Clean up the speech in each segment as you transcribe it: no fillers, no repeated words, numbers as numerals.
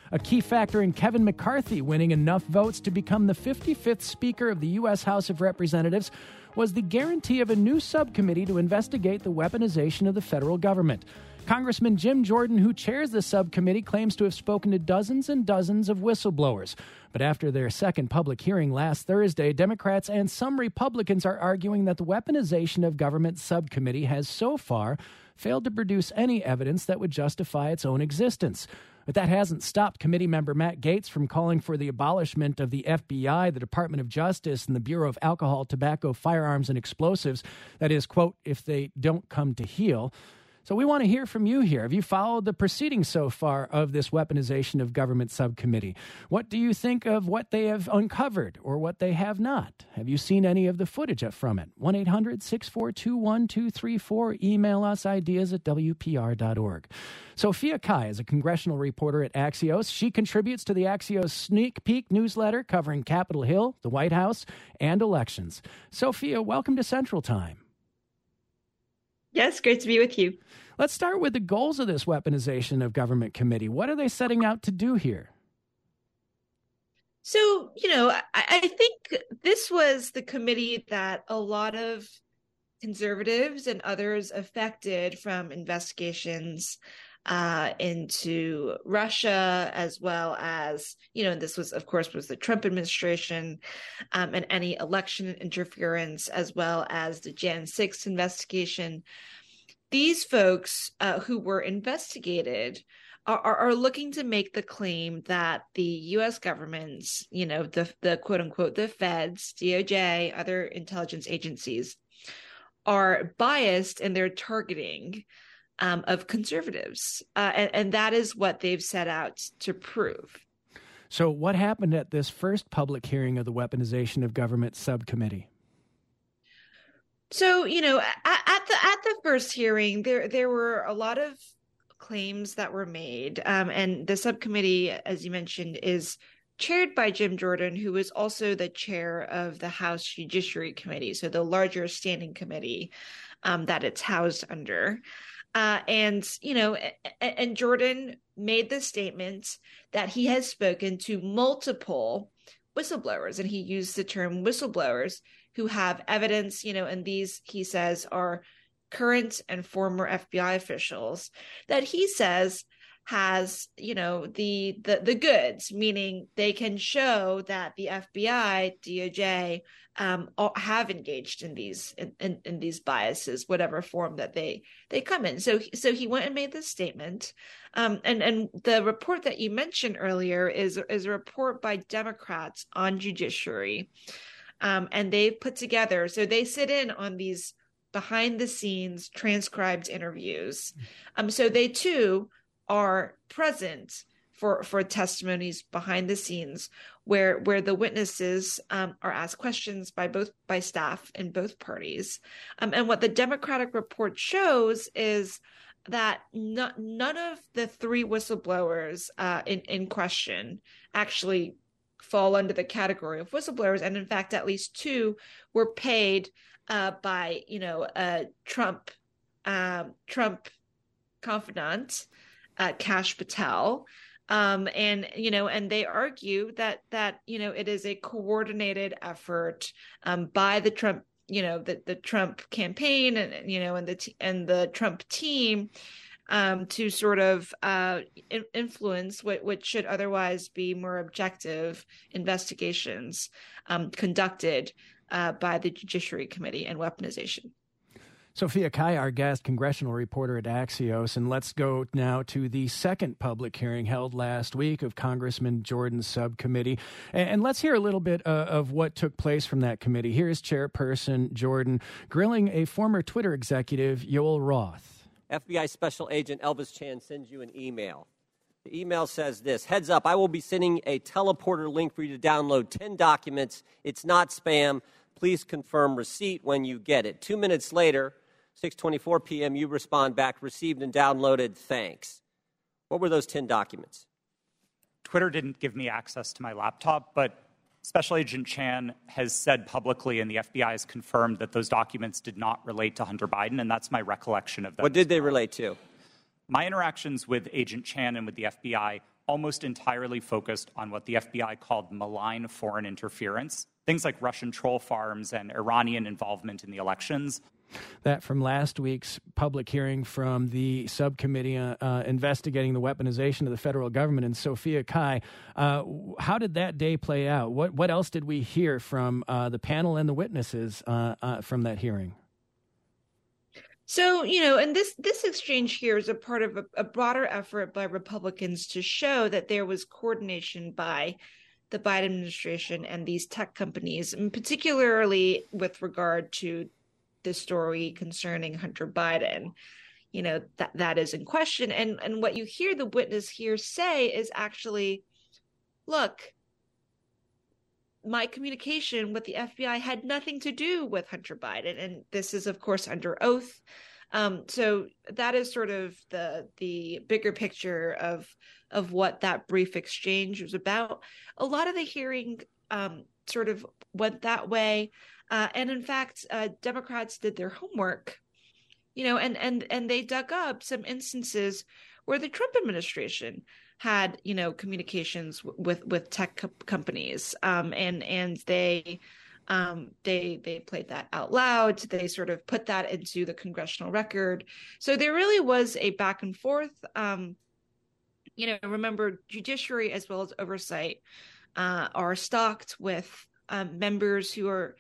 A key factor in Kevin McCarthy winning enough votes to become the 55th Speaker of the U.S. House of Representatives was the guarantee of a new subcommittee to investigate the weaponization of the federal government. Congressman Jim Jordan, who chairs the subcommittee, claims to have spoken to dozens and dozens of whistleblowers. But after their second public hearing last Thursday, Democrats and some Republicans are arguing that the weaponization of government subcommittee has so far failed to produce any evidence that would justify its own existence. But that hasn't stopped committee member Matt Gaetz from calling for the abolishment of the FBI, the Department of Justice, and the Bureau of Alcohol, Tobacco, Firearms, and Explosives. That is, quote, if they don't come to heel. So we want to hear from you here. Have you followed the proceedings so far of this weaponization of government subcommittee? What do you think of what they have uncovered or what they have not? Have you seen any of the footage from it? 1-800-642-1234. Email us ideas@WPR.org. Sophia Kai is a congressional reporter at Axios. She contributes to the Axios Sneak Peek newsletter covering Capitol Hill, the White House, and elections. Sophia, welcome to Central Time. Yes, great to be with you. Let's start with the goals of this weaponization of government committee. What are they setting out to do here? So, I think this was the committee that a lot of conservatives and others affected from investigations into Russia, as well as, and this was, of course, was the Trump administration and any election interference, as well as the Jan 6 investigation. These folks who were investigated are looking to make the claim that the U.S. government's, the quote unquote, the feds, DOJ, other intelligence agencies are biased in their targeting of conservatives. And that is what they've set out to prove. So what happened at this first public hearing of the weaponization of government subcommittee? So, at the first hearing, there were a lot of claims that were made. And the subcommittee, as you mentioned, is chaired by Jim Jordan, who is also the chair of the House Judiciary Committee, so the larger standing committee that it's housed under. And Jordan made the statement that he has spoken to multiple whistleblowers, and he used the term whistleblowers who have evidence, and these, he says, are current and former FBI officials that he says has, the goods, meaning they can show that the FBI, DOJ have engaged in these in these biases, whatever form that they come in. So he went and made this statement, and the report that you mentioned earlier is a report by Democrats on judiciary, and they've put together. So they sit in on these behind the scenes transcribed interviews. So they too are present for testimonies behind the scenes where the witnesses are asked questions by staff in both parties. And what the Democratic report shows is that none of the three whistleblowers in question actually fall under the category of whistleblowers. And in fact, at least two were paid by a Trump confidant, Kash Patel, and they argue that it is a coordinated effort by the Trump, the Trump campaign and the Trump team to sort of influence what should otherwise be more objective investigations conducted by the Judiciary Committee and weaponization. Sophia Kai, our guest, congressional reporter at Axios. And let's go now to the second public hearing held last week of Congressman Jordan's subcommittee. And let's hear a little bit of what took place from that committee. Here's Chairperson Jordan grilling a former Twitter executive, Yoel Roth. FBI Special Agent Elvis Chan sends you an email. The email says this: heads up, I will be sending a teleporter link for you to download 10 documents. It's not spam. Please confirm receipt when you get it. 2 minutes later, 6:24 p.m., you respond back, received and downloaded, thanks. What were those 10 documents? Twitter didn't give me access to my laptop, but Special Agent Chan has said publicly, and the FBI has confirmed, that those documents did not relate to Hunter Biden, and that's my recollection of them. What did they relate to? My interactions with Agent Chan and with the FBI almost entirely focused on what the FBI called malign foreign interference, things like Russian troll farms and Iranian involvement in the elections. That from last week's public hearing from the subcommittee investigating the weaponization of the federal government in Sophia Kai. How did that day play out? What else did we hear from the panel and the witnesses from that hearing? So, and this exchange here is a part of a broader effort by Republicans to show that there was coordination by the Biden administration and these tech companies, and particularly with regard to the story concerning Hunter Biden. That is in question. And what you hear the witness here say is actually, look, my communication with the FBI had nothing to do with Hunter Biden. And this is, of course, under oath. So that is sort of the bigger picture of what that brief exchange was about. A lot of the hearing sort of went that way. And in fact, Democrats did their homework, and they dug up some instances where the Trump administration had, communications with tech companies, and they played that out loud. They sort of put that into the congressional record. So there really was a back and forth. Remember, judiciary as well as oversight are stocked with members who are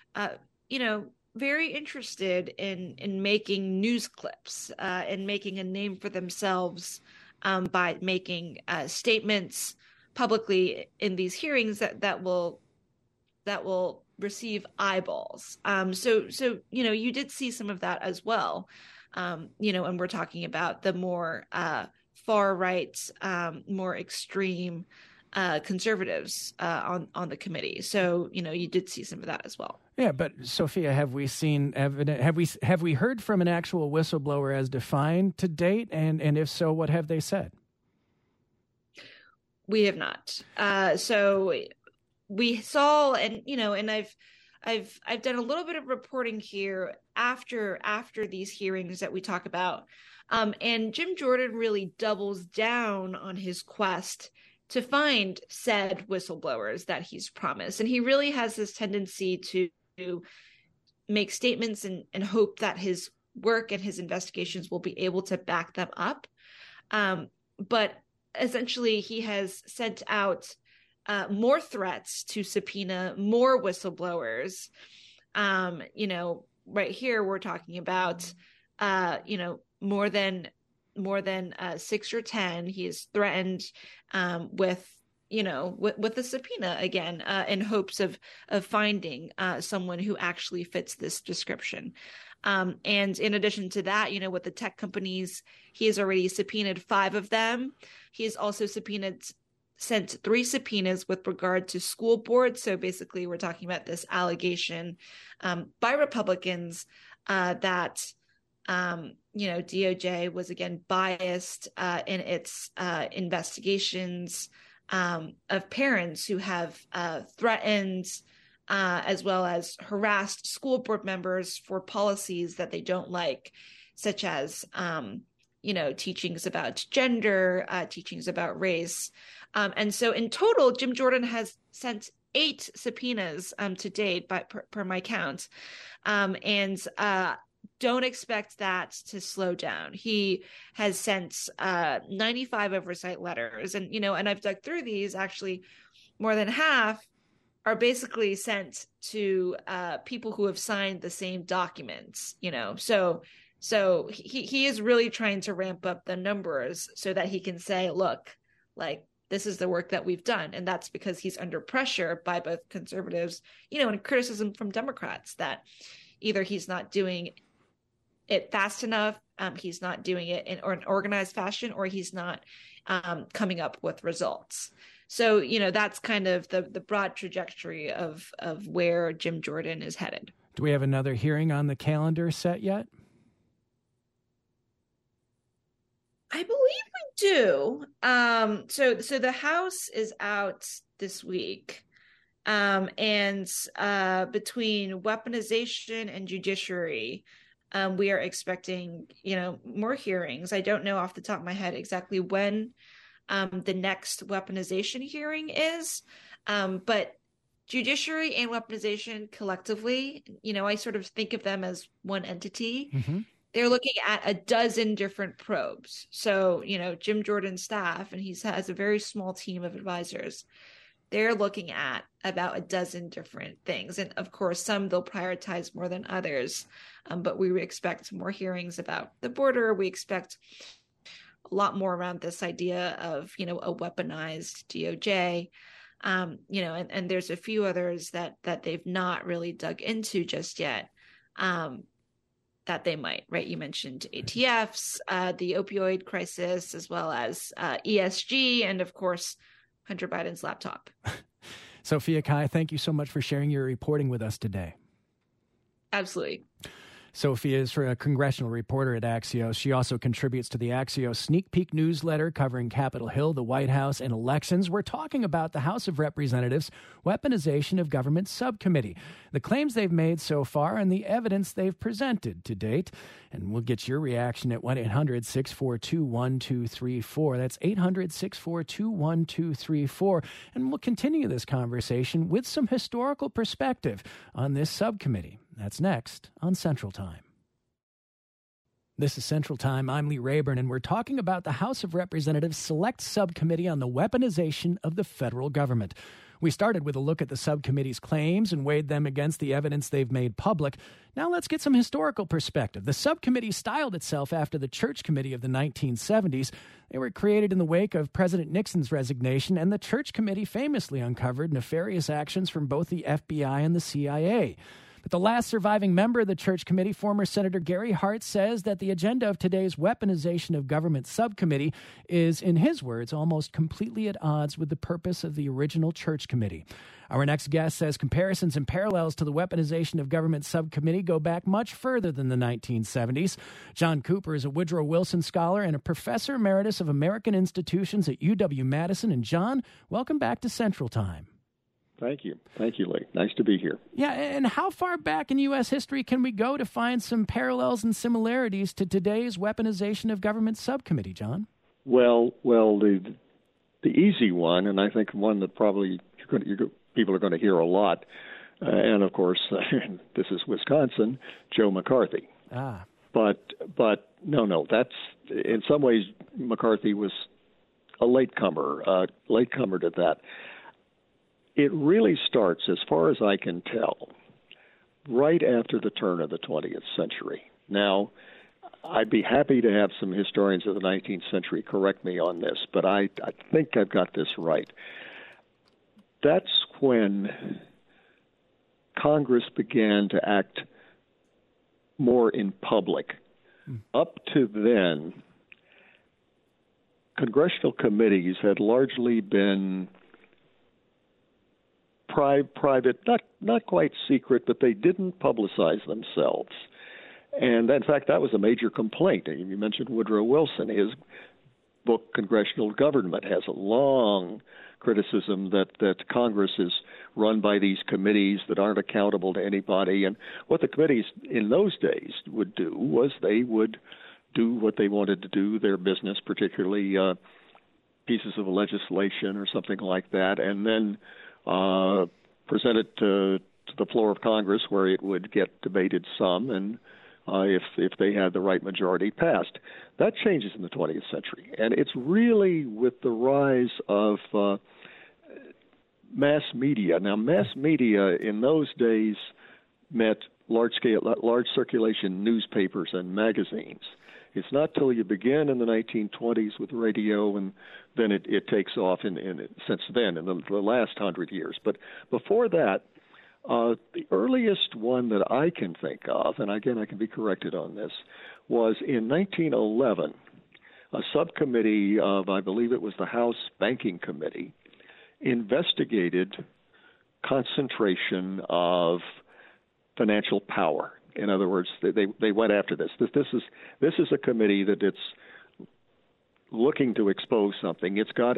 very interested in making news clips and making a name for themselves by making statements publicly in these hearings that will receive eyeballs. So you did see some of that as well. And we're talking about the more far right, more extreme conservatives on the committee. So, you did see some of that as well. Yeah, but Sophia, have we seen evidence? Have we heard from an actual whistleblower as defined to date? And if so, what have they said? We have not. So we saw, and I've done a little bit of reporting here after these hearings that we talk about, and Jim Jordan really doubles down on his quest to find said whistleblowers that he's promised. And he really has this tendency to make statements and hope that his work and his investigations will be able to back them up. But essentially, he has sent out more threats to subpoena more whistleblowers. Right here, we're talking about, more than 6 or 10. He is threatened with a subpoena again, in hopes of finding someone who actually fits this description. And in addition to that, with the tech companies, he has already subpoenaed 5 of them. He has also sent 3 subpoenas with regard to school boards. So basically, we're talking about this allegation by Republicans that DOJ was again biased in its investigations of parents who have threatened as well as harassed school board members for policies that they don't like, such as teachings about gender, teachings about race. And so in total, Jim Jordan has sent 8 subpoenas to date per my count. And don't expect that to slow down. He has sent 95 oversight letters, and and I've dug through these. Actually, more than half are basically sent to people who have signed the same documents. So he is really trying to ramp up the numbers so that he can say, look, like, this is the work that we've done. And that's because he's under pressure by both conservatives, and criticism from Democrats that either he's not doing it fast enough, he's not doing it in an organized fashion, or he's not coming up with results. So, that's kind of the broad trajectory of where Jim Jordan is headed. Do we have another hearing on the calendar set yet? I believe we do. So the House is out this week. And between weaponization and judiciary, we are expecting, more hearings. I don't know off the top of my head exactly when the next weaponization hearing is. But judiciary and weaponization collectively, I sort of think of them as one entity. Mm-hmm. They're looking at a dozen different probes. So, Jim Jordan's staff, and he has a very small team of advisors. They're looking at about a dozen different things. And of course, some they'll prioritize more than others. But we expect more hearings about the border. We expect a lot more around this idea of, a weaponized DOJ. And there's a few others that they've not really dug into just yet. That they might, right? You mentioned ATFs, the opioid crisis, as well as ESG, and of course, Hunter Biden's laptop. Sophia Cai, thank you so much for sharing your reporting with us today. Absolutely. Sophia is a congressional reporter at Axios. She also contributes to the Axios Sneak Peek newsletter covering Capitol Hill, the White House, and elections. We're talking about the House of Representatives' Weaponization of Government Subcommittee, the claims they've made so far and the evidence they've presented to date. And we'll get your reaction at 1-800-642-1234. That's 800-642-1234. And we'll continue this conversation with some historical perspective on this subcommittee. That's next on Central Time. This is Central Time. I'm Lee Rayburn, and we're talking about the House of Representatives Select Subcommittee on the Weaponization of the Federal Government. We started with a look at the subcommittee's claims and weighed them against the evidence they've made public. Now let's get some historical perspective. The subcommittee styled itself after the Church Committee of the 1970s. They were created in the wake of President Nixon's resignation, and the Church Committee famously uncovered nefarious actions from both the FBI and the CIA. But the last surviving member of the Church Committee, former Senator Gary Hart, says that the agenda of today's Weaponization of Government Subcommittee is, in his words, almost completely at odds with the purpose of the original Church Committee. Our next guest says comparisons and parallels to the Weaponization of Government Subcommittee go back much further than the 1970s. John Cooper is a Woodrow Wilson scholar and a professor emeritus of American institutions at UW-Madison. And John, welcome back to Central Time. Thank you. Thank you, Lee. Nice to be here. Yeah, and how far back in U.S. history can we go to find some parallels and similarities to today's Weaponization of Government Subcommittee, John? Well, the easy one, and I think one that probably people are going to hear a lot, and of course, this is Wisconsin, Joe McCarthy. But no, that's in some ways McCarthy was a latecomer to that. It really starts, as far as I can tell, right after the turn of the 20th century. Now, I'd be happy to have some historians of the 19th century correct me on this, but I think I've got this right. That's when Congress began to act more in public. Up to then, congressional committees had largely been private, not quite secret, but they didn't publicize themselves. And in fact, that was a major complaint. You mentioned Woodrow Wilson. His book, Congressional Government, has a long criticism that Congress is run by these committees that aren't accountable to anybody. And what the committees in those days would do was they would do what they wanted to do, their business, particularly pieces of legislation or something like that, and then present it to the floor of Congress, where it would get debated some, and if they had the right majority, passed. That changes in the 20th century, and it's really with the rise of mass media. Now, mass media in those days meant large circulation newspapers and magazines. It's not till you begin in the 1920s with radio, and then it takes off since then, in the last 100 years. But before that, the earliest one that I can think of, and again, I can be corrected on this, was in 1911, a subcommittee of, I believe it was the House Banking Committee, investigated concentration of financial power. In other words, they went after this. This is a committee that it's looking to expose something. It's got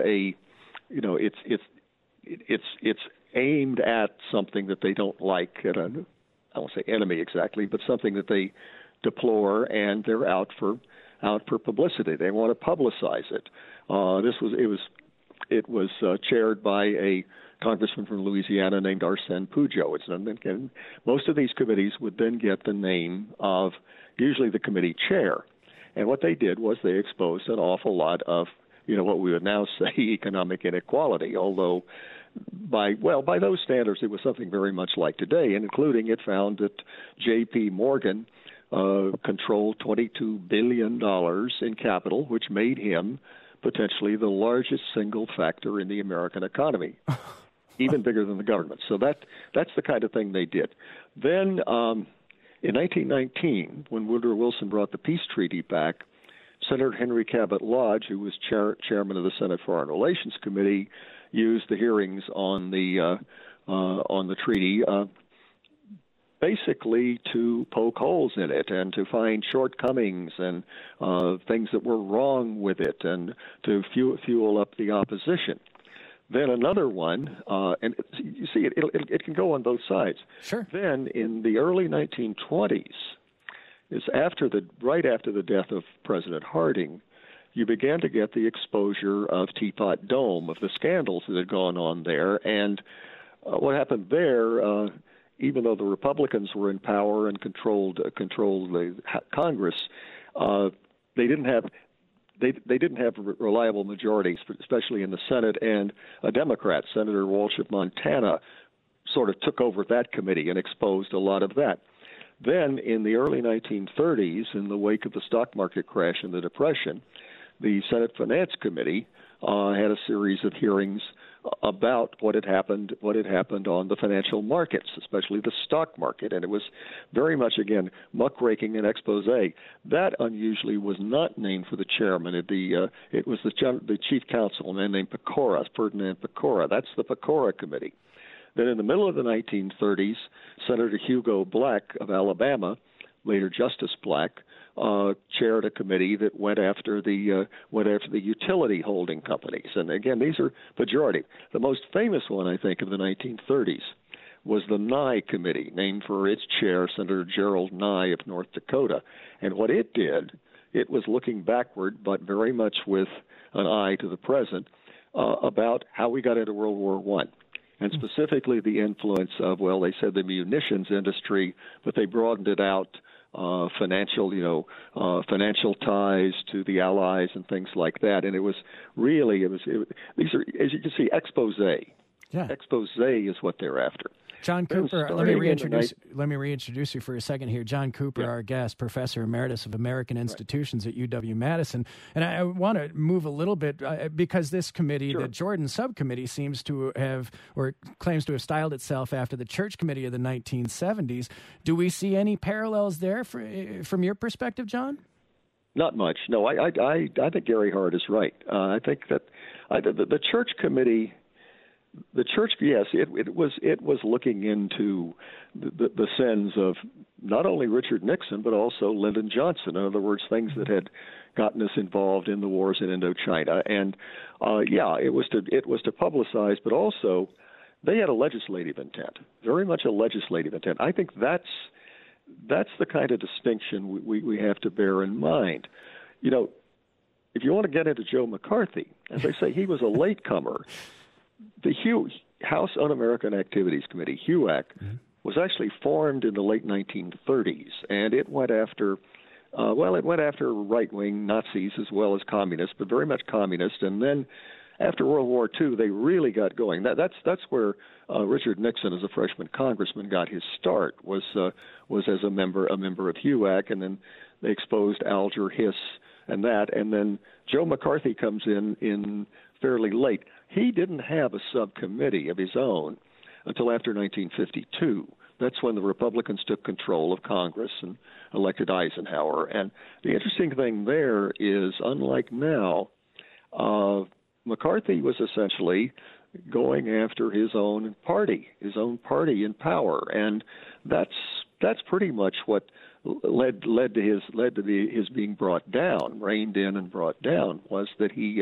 it's aimed at something that they don't like, I won't say enemy exactly, but something that they deplore, and they're out for out for publicity. They want to publicize it. It was chaired by a congressman from Louisiana named Arsène Pujol. And most of these committees would then get the name of usually the committee chair. And what they did was they exposed an awful lot of, what we would now say economic inequality, although by those standards it was something very much like today, and including it found that J.P. Morgan controlled $22 billion in capital, which made him potentially the largest single factor in the American economy, even bigger than the government. So that's the kind of thing they did. Then in 1919, when Woodrow Wilson brought the peace treaty back, Senator Henry Cabot Lodge, who was chairman of the Senate Foreign Relations Committee, used the hearings on the treaty basically to poke holes in it and to find shortcomings and things that were wrong with it and to fuel up the opposition. Then another one, and you see, it can go on both sides. Sure. Then in the early 1920s, right after the death of President Harding, you began to get the exposure of Teapot Dome, of the scandals that had gone on there. And what happened there, even though the Republicans were in power and controlled the Congress, they didn't have reliable majorities, especially in the Senate, and a Democrat, Senator Walsh of Montana, sort of took over that committee and exposed a lot of that. Then in the early 1930s, in the wake of the stock market crash and the Depression, the Senate Finance Committee had a series of hearings about what had happened on the financial markets, especially the stock market, and it was very much, again, muckraking and expose. That unusually was not named for the chairman. It was the chief counsel, a man named Pecora, Ferdinand Pecora. That's the Pecora Committee. Then in the middle of the 1930s, Senator Hugo Black of Alabama, later Justice Black, chaired a committee that went after the utility holding companies. And again, these are pejorative. The most famous one, I think, of the 1930s was the Nye Committee, named for its chair, Senator Gerald Nye of North Dakota. And what it did, it was looking backward, but very much with an eye to the present, about how we got into World War I. And specifically the influence of, they said the munitions industry, but they broadened it out, financial ties to the Allies and things like that. And it was really, these are, as you can see, expose. Yeah. Expose is what they're after. John Cooper, let me reintroduce you for a second here. John Cooper, our guest, Professor Emeritus of American Institutions at UW-Madison. And I want to move a little bit because this committee, the Jordan Subcommittee, seems to have, or claims to have styled itself after the Church Committee of the 1970s. Do we see any parallels there from your perspective, John? Not much. No, I think Gary Hart is right. I think that the Church Committee... The church, yes, it was looking into the sins of not only Richard Nixon but also Lyndon Johnson. In other words, things that had gotten us involved in the wars in Indochina. And it was to publicize, but also they had a legislative intent, very much a legislative intent. I think that's the kind of distinction we have to bear in mind. If you want to get into Joe McCarthy, as I say, he was a latecomer. The House Un-American Activities Committee, HUAC, was actually formed in the late 1930s, and it went after, right-wing Nazis as well as communists, but very much communist. And then after World War II, they really got going. That's where Richard Nixon, as a freshman congressman, got his start. Was as a member of HUAC, and then they exposed Alger Hiss and that, and then Joe McCarthy comes in fairly late. He didn't have a subcommittee of his own until after 1952. That's when the Republicans took control of Congress and elected Eisenhower. And the interesting thing there is, unlike now, McCarthy was essentially going after his own party in power, and that's pretty much what led to his being brought down, reined in and brought down, was that he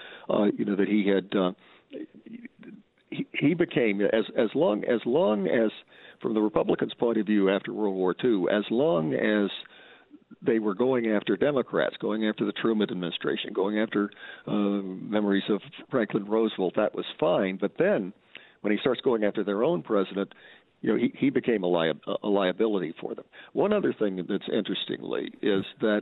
became, as long as from the Republicans' point of view after World War II, as long as they were going after Democrats, going after the Truman administration, going after memories of Franklin Roosevelt. That was fine. But then when he starts going after their own president, he became a liability for them. One other thing that's interestingly is that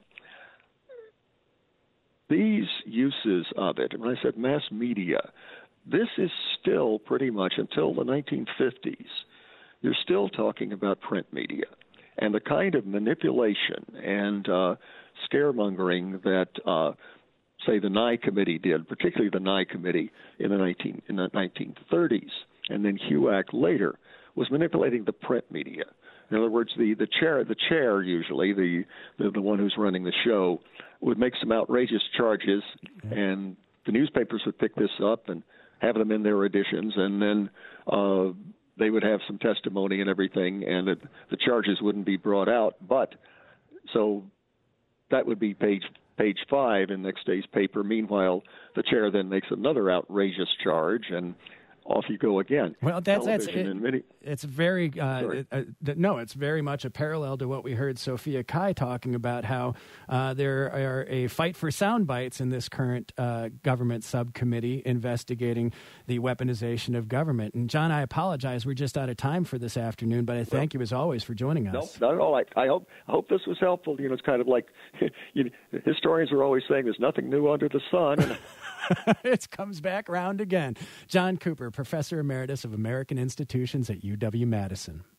these uses of it, and when I said mass media, this is still pretty much until the 1950s. You're still talking about print media and the kind of manipulation and scaremongering that, say, the Nye Committee did, particularly the Nye Committee in the 1930s, and then HUAC later, was manipulating the print media. In other words, the chair usually, the one who's running the show, would make some outrageous charges, and the newspapers would pick this up and have them in their editions, and then they would have some testimony and everything, and the charges wouldn't be brought out. But so that would be page 5 in next day's paper. Meanwhile, the chair then makes another outrageous charge, and off you go again. Well, it's very it's very much a parallel to what we heard Sophia Kai talking about, how there are a fight for sound bites in this current government subcommittee investigating the weaponization of government. And John, I apologize, we're just out of time for this afternoon, but I thank you as always for joining us. No, not at all. I hope this was helpful. It's kind of like historians are always saying there's nothing new under the sun. It comes back around again. John Cooper, Professor Emeritus of American Institutions at UW-Madison.